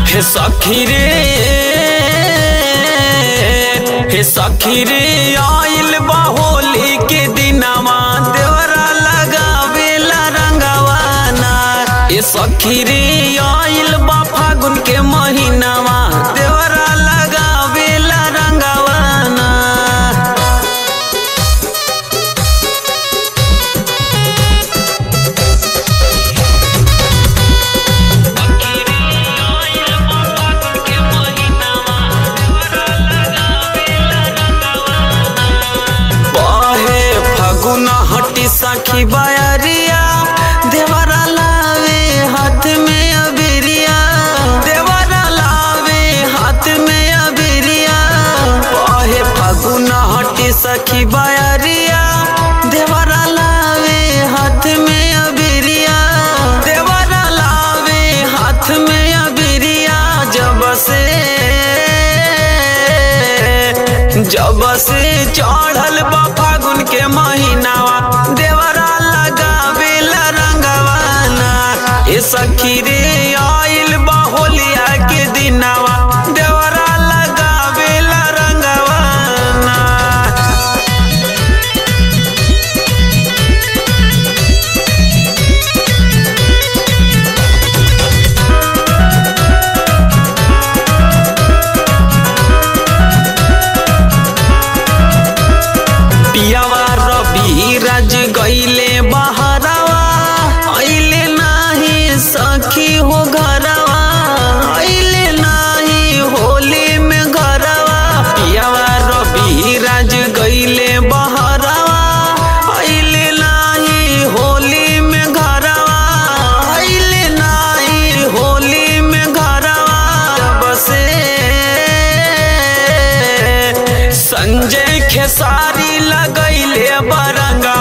हे सखी रे आइल बा होली के दिनवा देवरा लगावेला रंगवाना। हे सखी रे आइल बा फागुन के महीनावा देवरा लगावेला रंगवाना। हटी सखी बयरिया देवरा लावे हाथ में अबिरिया, देवरा लावे हाथ में अबिरिया। बहे फगुना हटी सखी बयरिया देवरा लावे हाथ में अबिरिया, देवरा लावे हाथ में अबिरिया। जब से चढ़ल बा फागुन के महीनावा देवरा लगावेला रंगवाना। ए सखी रे आइल बा होलिया के दिनवा देवरा लगावेला रंगवाना। पियावा रवि राज गईले बहरावा आइले नाही सखी हो घरवा, आइले नाही होली में घरवा। पियावा रवि राज गईले बहरावा आइले नाही होली में घरवा, आइले नाही होली में घरवा। जब से संजय खेसारी लगैले बरंगा